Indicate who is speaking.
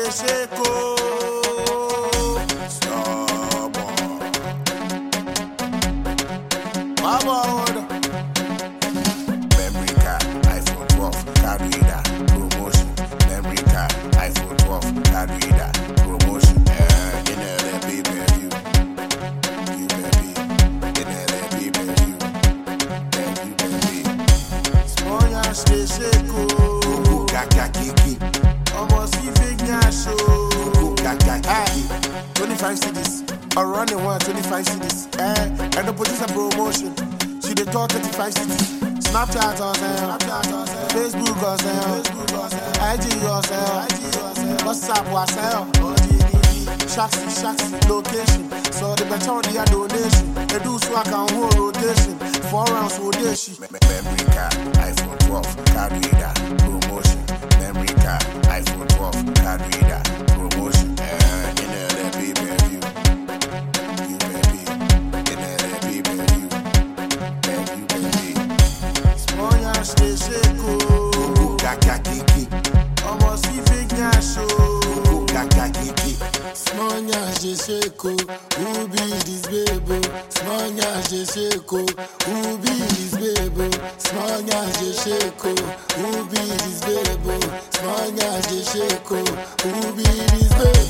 Speaker 1: they shake, oh. Memory card, iPhone 12, card reader, promotion. Memory card, iPhone 12, card reader, promotion. In LFP preview, in LFP preview, small yash they shake, oh. Kaka kiki, almost even yash, oh. Kaka kiki, 25 CDs, or running one 25 CDs, and the producer promotion. She dey talk 35 cities. Snapchat yourself, Facebook yourself, IG yourself, WhatsApp yourself. Shaxi, location. So the better on the donation. They do so I can hold rotation. 4 rounds rotation. Memory card, iPhone 12, card reader, promotion. Memory card, iPhone 12, card reader, promotion. In LFP preview. They shake, oh. Kaka kiki, almost even yash, oh. Kaka kiki,
Speaker 2: small yash they shake, oh. Who be this baby? Small yash they shake, oh. Who be this baby? Small yash they shake, oh. Who be this baby? Small yash they shake, oh. Who be this baby?